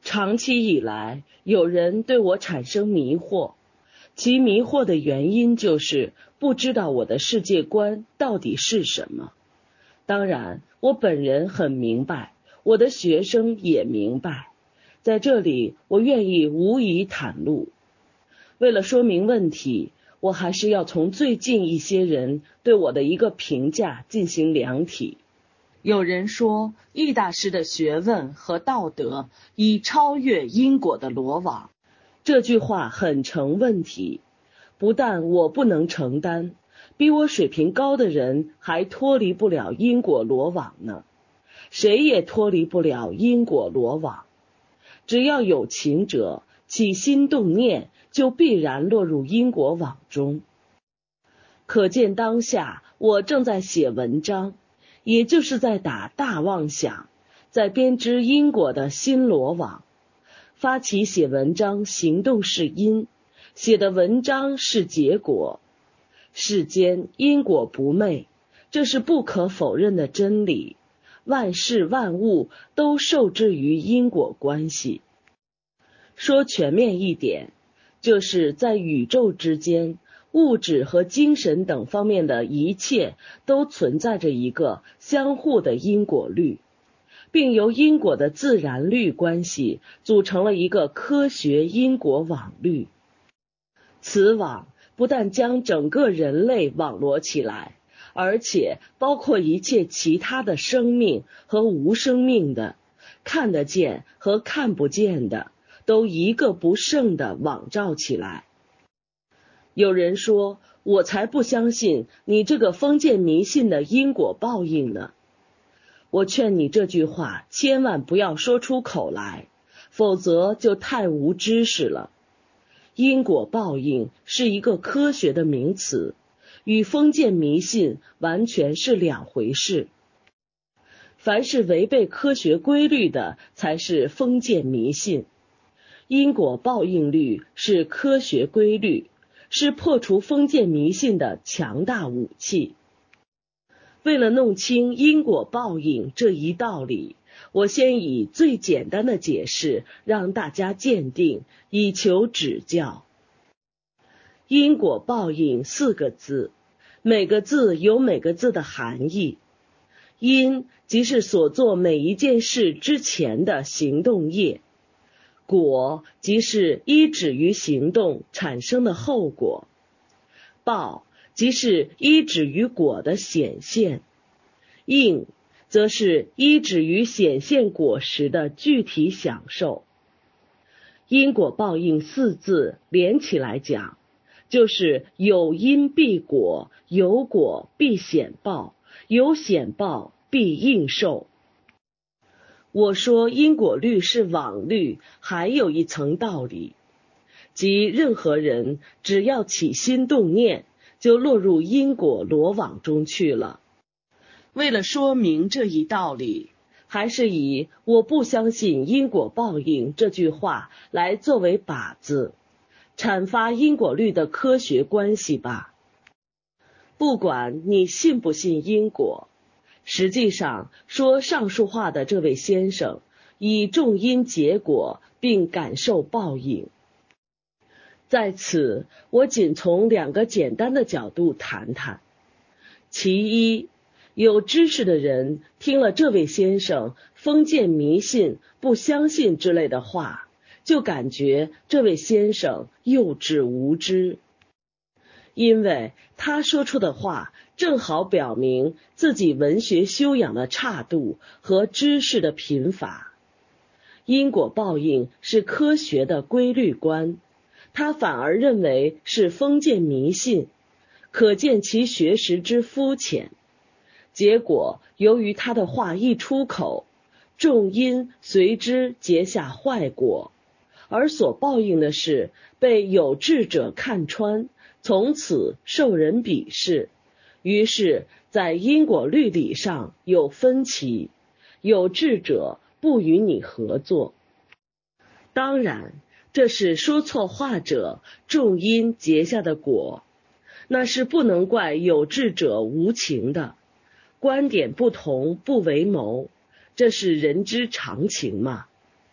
长期以来，有人对我产生迷惑，其迷惑的原因就是不知道我的世界观到底是什么。当然，我本人很明白，我的学生也明白，在这里我愿意无疑袒露。为了说明问题，我还是要从最近一些人对我的一个评价进行量体。有人说，易大师的学问和道德已超越因果的罗网，这句话很成问题。不但我不能承担，比我水平高的人还脱离不了因果罗网呢。谁也脱离不了因果罗网。只要有情者起心动念，就必然落入因果网中。可见当下我正在写文章，也就是在打大妄想，在编织因果的新罗网。发起写文章，行动是因，写的文章是结果。世间因果不昧，这是不可否认的真理。万事万物都受制于因果关系。说全面一点，就是在宇宙之间，物质和精神等方面的一切都存在着一个相互的因果律，并由因果的自然律关系组成了一个科学因果网律。此网不但将整个人类网罗起来，而且包括一切其他的生命和无生命的，看得见和看不见的，都一个不剩的网罩起来。有人说，我才不相信你这个封建迷信的因果报应呢。我劝你这句话千万不要说出口来，否则就太无知识了。因果报应是一个科学的名词，与封建迷信完全是两回事。凡是违背科学规律的，才是封建迷信。因果报应律是科学规律，是破除封建迷信的强大武器。为了弄清因果报应这一道理，我先以最简单的解释让大家鉴定，以求指教。因果报应4个字，每个字有每个字的含义。因即是所做每一件事之前的行动业，果即是依止于行动产生的后果，报即是依止于果的显现，应则是依止于显现果实的具体享受。因果报应4字连起来讲，就是有因必果，有果必显报，有显报必应受。我说因果律是网律，还有一层道理，即任何人只要起心动念，就落入因果罗网中去了。为了说明这一道理，还是以我不相信因果报应这句话来作为靶子，阐发因果律的科学关系吧。不管你信不信因果，实际上说上述话的这位先生以种因结果，并感受报应。在此，我仅从2个简单的角度谈谈。其一，有知识的人听了这位先生封建迷信、不相信之类的话，就感觉这位先生幼稚无知，因为他说出的话正好表明自己文学修养的差度和知识的贫乏。因果报应是科学的规律观，他反而认为是封建迷信，可见其学识之肤浅。结果由于他的话一出口，众因随之结下坏果，而所报应的是被有智者看穿，从此受人鄙视。于是在因果律理上有分歧，有智者不与你合作。当然，这是说错话者种因结下的果，那是不能怪有智者无情的。观点不同不为谋，这是人之常情嘛。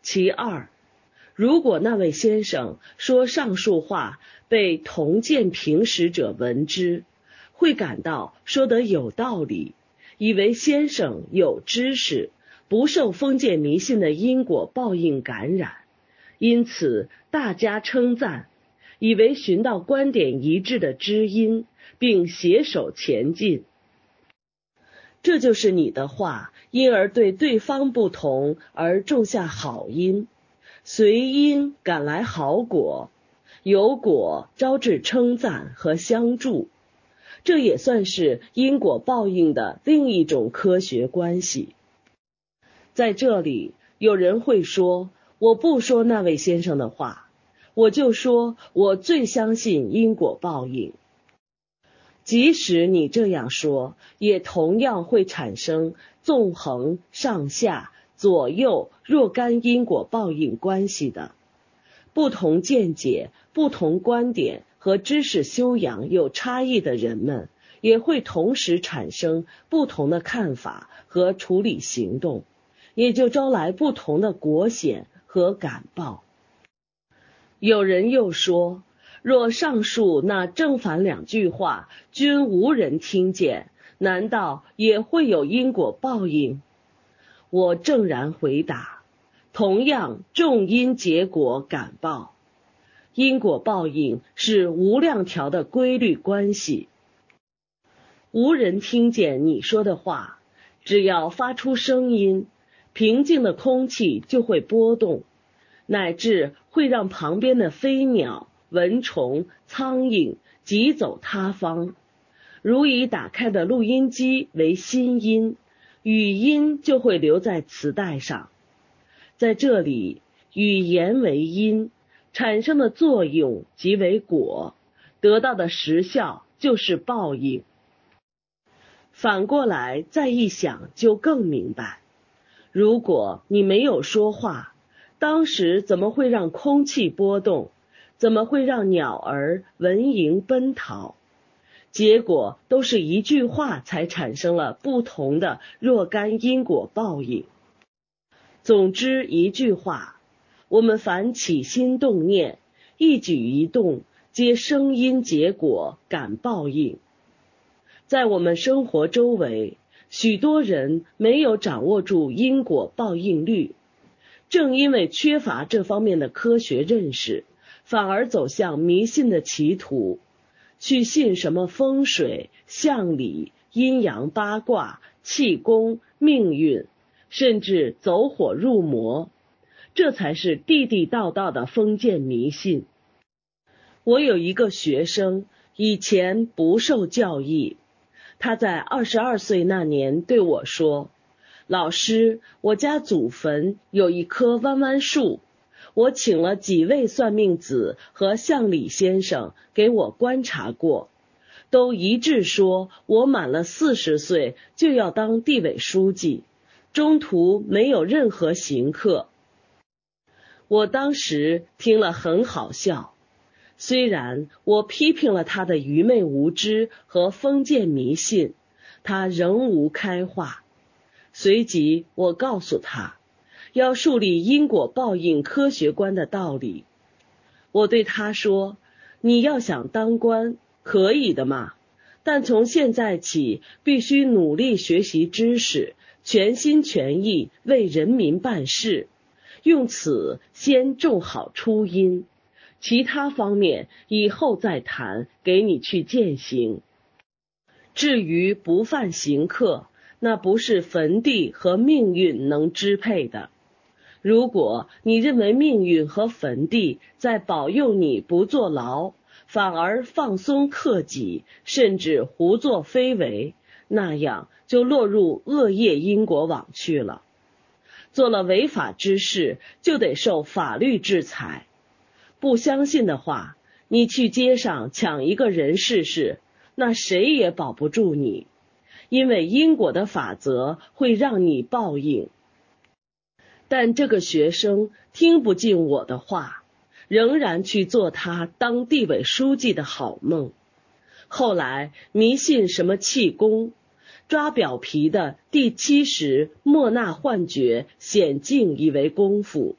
其二，如果那位先生说上述话被同见平时者闻之，会感到说得有道理，以为先生有知识，不受封建迷信的因果报应感染，因此大加称赞，以为寻到观点一致的知音，并携手前进。这就是你的话因而对对方不同而种下好因，随因赶来好果，有果招致称赞和相助，这也算是因果报应的另一种科学关系。在这里，有人会说，我不说那位先生的话，我就说我最相信因果报应。即使你这样说，也同样会产生纵横、上下、左右若干因果报应关系的。不同见解、不同观点和知识修养有差异的人们，也会同时产生不同的看法和处理行动，也就招来不同的果显和感报。有人又说，若上述那正反两句话均无人听见，难道也会有因果报应？我正然回答，同样种因结果感报，因果报应是无量条的规律关系。无人听见你说的话，只要发出声音，平静的空气就会波动，乃至会让旁边的飞鸟、蚊虫、苍蝇疾走他方。如以打开的录音机为心音，语音就会留在磁带上。在这里，语言为因，产生的作用即为果，得到的实效就是报应。反过来再一想就更明白，如果你没有说话，当时怎么会让空气波动？怎么会让鸟儿、蚊蝇奔逃？结果都是一句话才产生了不同的若干因果报应。总之一句话，我们凡起心动念，一举一动，皆生因结果感报应。在我们生活周围，许多人没有掌握住因果报应律，正因为缺乏这方面的科学认识，反而走向迷信的歧途，去信什么风水、相理、阴阳八卦、气功、命运，甚至走火入魔，这才是地地道道的封建迷信。我有一个学生，以前不受教义，他在22岁那年对我说，老师，我家祖坟有一棵弯弯树，我请了几位算命子和相理先生给我观察过，都一致说我满了40岁就要当地委书记，中途没有任何行客。我当时听了很好笑，虽然我批评了他的愚昧无知和封建迷信，他仍无开化。随即我告诉他，要树立因果报应科学观的道理。我对他说，你要想当官，可以的嘛，但从现在起必须努力学习知识，全心全意为人民办事，用此先种好初因，其他方面以后再谈，给你去践行。至于不犯行客，那不是坟地和命运能支配的。如果你认为命运和坟地在保佑你不坐牢，反而放松克己，甚至胡作非为，那样就落入恶业因果网去了。做了违法之事，就得受法律制裁。不相信的话，你去街上抢一个人试试，那谁也保不住你，因为因果的法则会让你报应。但这个学生听不进我的话，仍然去做他当地委书记的好梦。后来迷信什么气功，抓表皮的第70莫那幻觉显境以为功夫，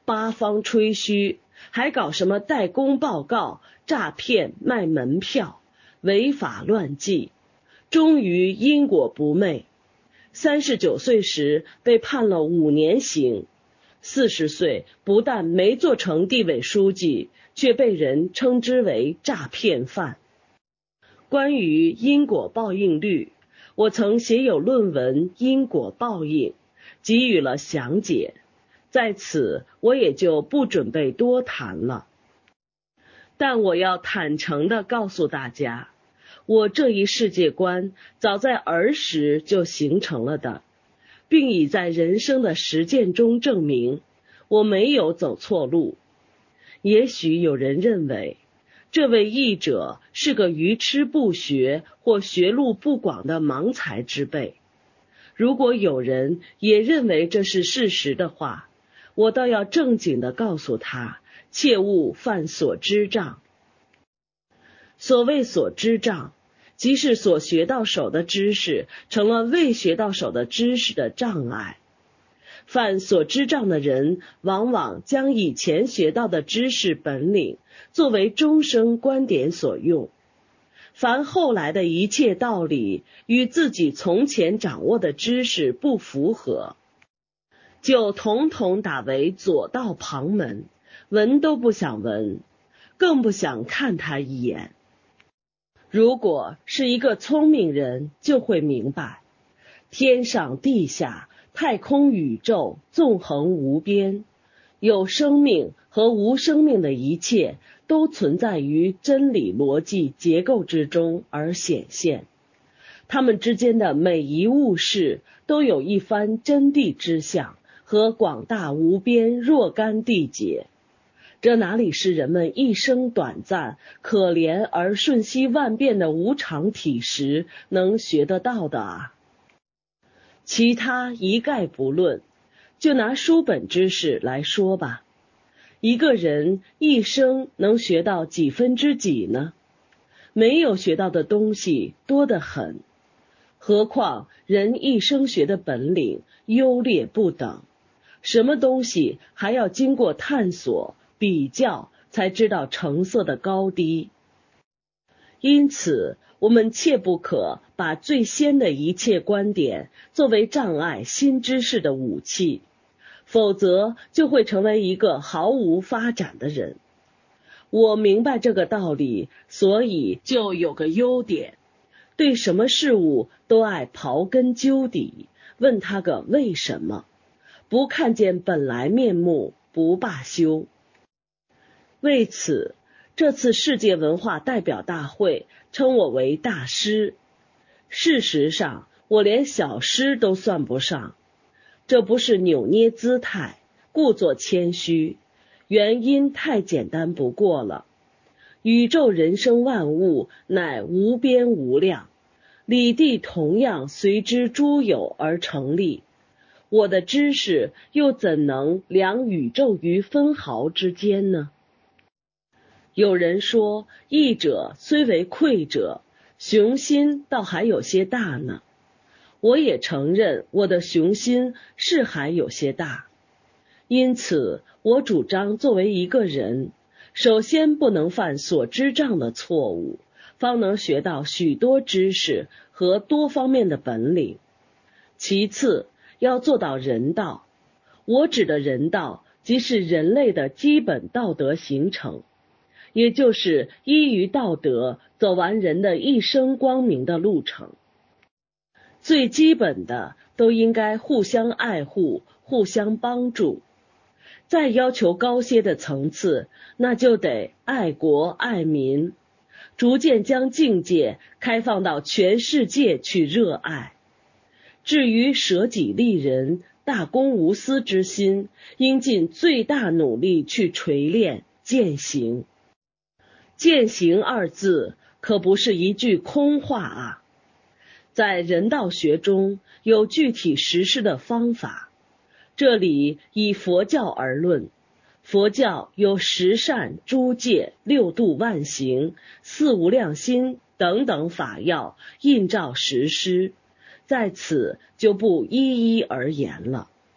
八方吹嘘，还搞什么代工报告、诈骗、卖门票、违法乱纪，终于因果不昧。39岁时被判了5年刑，40岁不但没做成地委书记，却被人称之为诈骗犯。关于因果报应律，我曾写有论文《因果报应》，给予了详解，在此我也就不准备多谈了。但我要坦诚地告诉大家，我这一世界观早在儿时就形成了的，并已在人生的实践中证明我没有走错路。也许有人认为这位译者是个愚痴不学或学路不广的盲才之辈，如果有人也认为这是事实的话，我倒要正经地告诉他，切勿犯所知障。所谓所知障，即是所学到手的知识成了未学到手的知识的障碍。犯所知障的人，往往将以前学到的知识本领作为终生观点所用，凡后来的一切道理与自己从前掌握的知识不符合，就统统打为左道旁门，闻都不想闻，更不想看他一眼。如果是一个聪明人，就会明白，天上地下，太空宇宙纵横无边，有生命和无生命的一切都存在于真理逻辑结构之中而显现，它们之间的每一物事都有一番真谛之相和广大无边若干谛解，这哪里是人们一生短暂、可怜而瞬息万变的无常体识能学得到的啊？其他一概不论，就拿书本知识来说吧，一个人一生能学到几分之几呢？没有学到的东西多得很，何况人一生学的本领优劣不等，什么东西还要经过探索比较才知道成色的高低。因此我们切不可把最先的一切观点作为障碍新知识的武器，否则就会成为一个毫无发展的人。我明白这个道理，所以就有个优点，对什么事物都爱刨根究底，问他个为什么，不看见本来面目不罢休。为此，这次世界文化代表大会称我为大师，事实上我连小师都算不上，这不是扭捏姿态，故作谦虚，原因太简单不过了。宇宙人生万物乃无边无量，理地同样随之诸有而成立，我的知识又怎能量宇宙于分毫之间呢？有人说，义者虽为愧者，雄心倒还有些大呢。我也承认我的雄心是还有些大，因此我主张作为一个人，首先不能犯所知障的错误，方能学到许多知识和多方面的本领。其次，要做到人道，我指的人道即是人类的基本道德形成，也就是依于道德走完人的一生光明的路程。最基本的都应该互相爱护，互相帮助。再要求高些的层次，那就得爱国爱民，逐渐将境界开放到全世界去热爱。至于舍己利人、大公无私之心，应尽最大努力去锤炼践行。践行二字可不是一句空话啊，在人道学中有具体实施的方法。这里以佛教而论，佛教有十善、诸戒、六度万行、四无量心等等法要印照实施，在此就不一一而言了。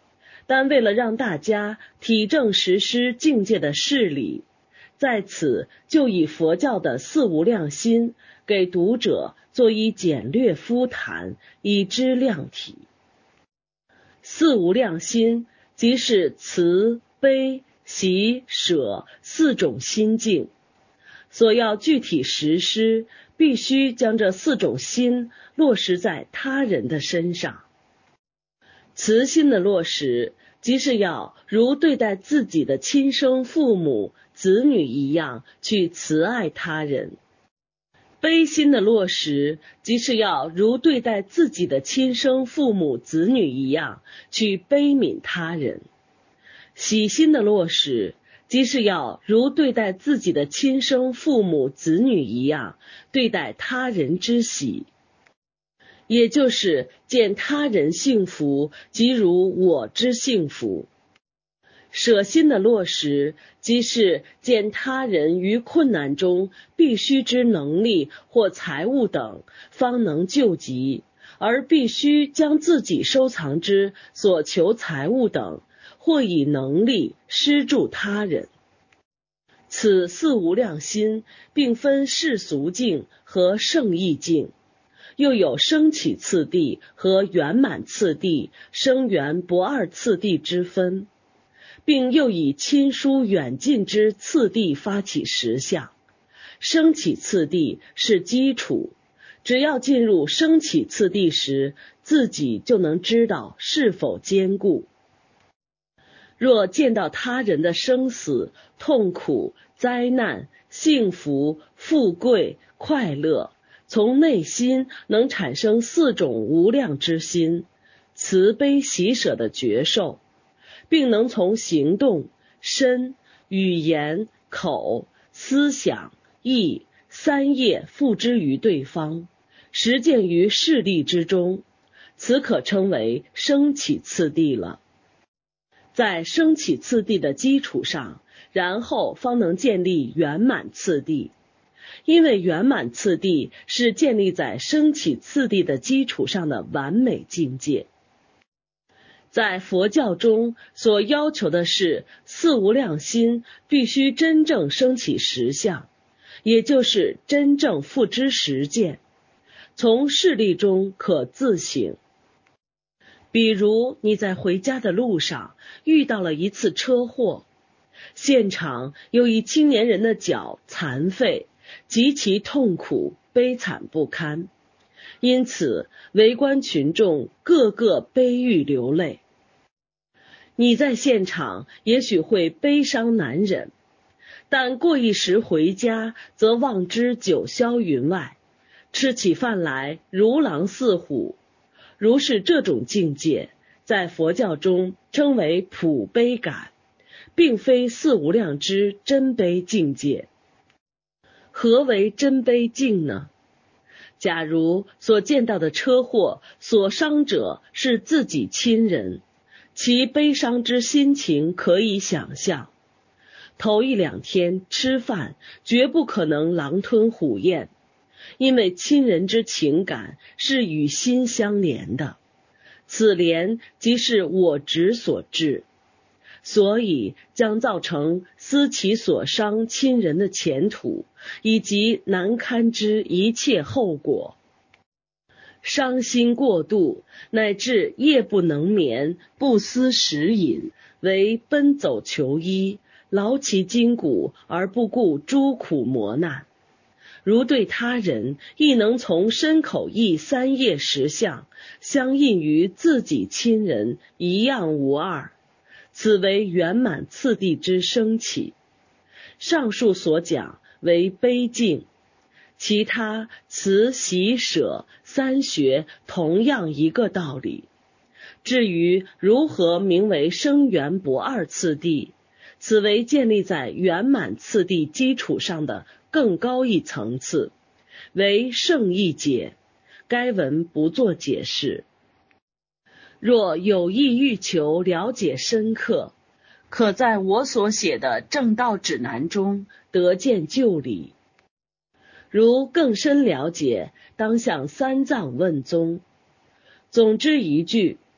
但为了让大家体证实施境界的事理，在此就以佛教的四无量心给读者做一简略敷谈，以知量体。四无量心即是慈、悲、喜、舍四种心境，所要具体实施，必须将这四种心落实在他人的身上。慈心的落实，即是要如对待自己的亲生父母、子女一样去慈爱他人；悲心的落实，即是要如对待自己的亲生父母、子女一样去悲悯他人；喜心的落实，即是要如对待自己的亲生父母、子女一样对待他人之喜，也就是见他人幸福，即如我之幸福。舍心的落实，即是见他人于困难中必须之能力或财物等方能救急，而必须将自己收藏之所求财物等或以能力施助他人。此四无量心并分世俗境和圣意境，又有升起次第和圆满次第、生缘不二次第之分，并又以亲疏远近之次第发起实相。升起次第是基础，只要进入升起次第时，自己就能知道是否坚固。若见到他人的生死、痛苦、灾难、幸福、富贵、快乐，从内心能产生四种无量之心，慈悲喜舍的觉受，并能从行动、身、语言、口、思想、意三业付之于对方，实践于事例之中，此可称为升起次第了。在升起次第的基础上，然后方能建立圆满次第，因为圆满次第是建立在升起次第的基础上的完美境界。在佛教中所要求的是四无量心必须真正升起实相，也就是真正付之实践，从事例中可自省。比如你在回家的路上遇到了一次车祸，现场有一青年人的脚残废，极其痛苦，悲惨不堪，因此围观群众个个悲郁流泪。你在现场也许会悲伤难忍，但过一时回家则忘之九霄云外，吃起饭来如狼似虎。如是这种境界，在佛教中称为普悲感，并非四无量之真悲境界。何为真悲境呢？假如所见到的车祸所伤者是自己亲人，其悲伤之心情可以想象。头一两天吃饭绝不可能狼吞虎咽，因为亲人之情感是与心相连的，此连即是我执所致，所以将造成思其所伤亲人的前途，以及难堪之一切后果。伤心过度，乃至夜不能眠，不思食饮，为奔走求医，劳其筋骨而不顾诸苦磨难。如对他人亦能从身口意三业实相相应于自己亲人，一样无二，此为圆满次第之升起。上述所讲为悲境，其他慈喜舍三学同样一个道理。至于如何名为生缘不二次第，此为建立在圆满次第基础上的更高一层次，为圣意解，该文不做解释。若有意欲求了解深刻，可在我所写的正道指南中得见旧理。如更深了解，当向三藏问宗。总之一句，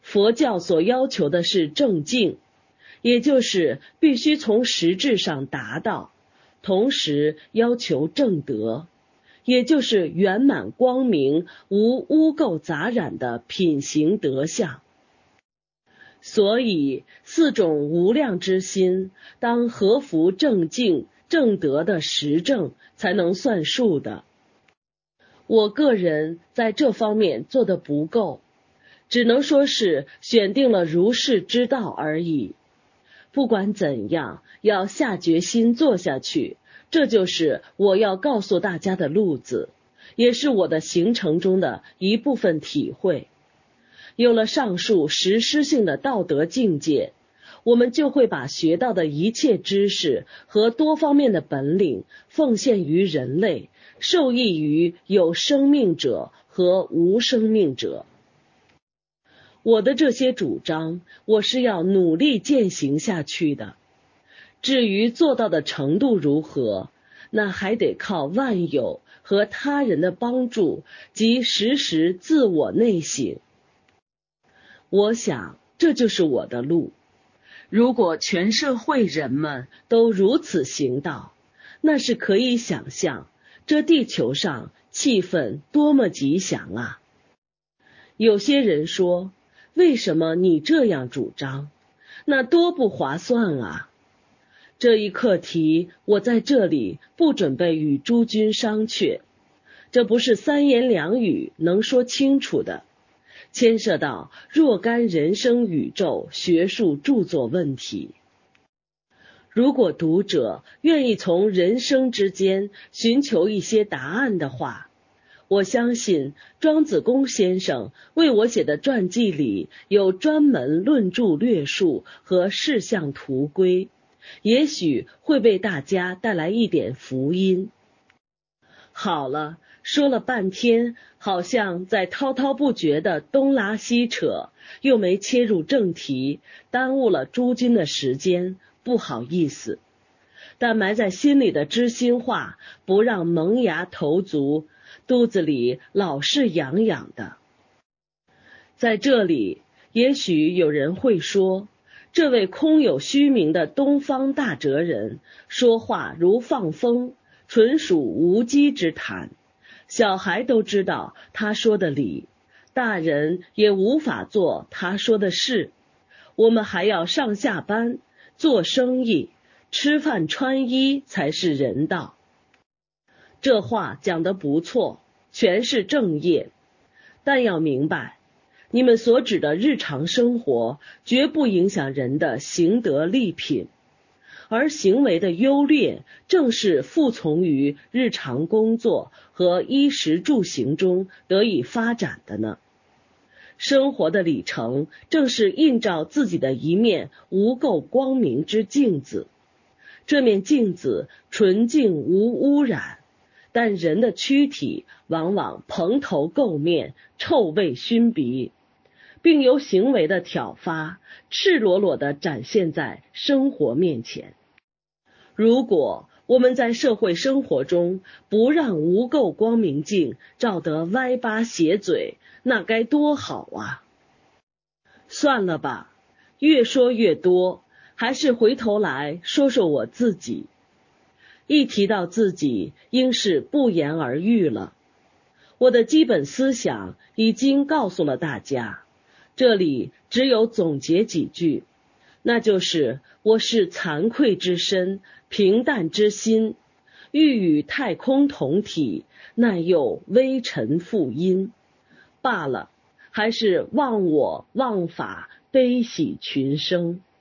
佛教所要求的是正境，也就是必须从实质上达到，同时要求正德，也就是圆满光明、无污垢杂染的品行德相。所以4种无量之心，当合符正境、正德的实证，才能算数的。我个人在这方面做得不够，只能说是选定了如是之道而已。不管怎样，要下决心做下去，这就是我要告诉大家的路子，也是我的行程中的一部分体会。有了上述实施性的道德境界，我们就会把学到的一切知识和多方面的本领奉献于人类，受益于有生命者和无生命者。我的这些主张，我是要努力践行下去的。至于做到的程度如何，那还得靠万有和他人的帮助及时时自我内省。我想这就是我的路。如果全社会人们都如此行道，那是可以想象这地球上气氛多么吉祥啊！有些人说，为什么你这样主张？那多不划算啊！这一课题我在这里不准备与诸君商榷，这不是3言2语能说清楚的，牵涉到若干人生宇宙学术著作问题。如果读者愿意从人生之间寻求一些答案的话，我相信庄子公先生为我写的传记里有专门论著略述和事项图规，也许会为大家带来一点福音。好了，说了半天，好像在滔滔不绝的东拉西扯，又没切入正题，耽误了诸君的时间，不好意思。但埋在心里的知心话，不让萌芽头足，肚子里老是痒痒的。在这里，也许有人会说，这位空有虚名的东方大哲人，说话如放风，纯属无稽之谈。小孩都知道他说的理，大人也无法做他说的事。我们还要上下班，做生意，吃饭穿衣才是人道。这话讲得不错，全是正业。但要明白，你们所指的日常生活绝不影响人的行德立品，而行为的优劣正是服从于日常工作和衣食住行中得以发展的呢。生活的里程正是映照自己的一面无垢光明之镜子，这面镜子纯净无污染，但人的躯体往往蓬头垢面，臭味熏鼻，并由行为的挑发赤裸裸地展现在生活面前。如果我们在社会生活中不让无垢光明镜照得歪八斜嘴，那该多好啊！算了吧，越说越多，还是回头来说说我自己。一提到自己，应是不言而喻了。我的基本思想已经告诉了大家，这里只有总结几句，那就是我是惭愧之身，平淡之心，欲与太空同体，奈又微尘负阴。罢了，还是忘我忘法，悲喜群生。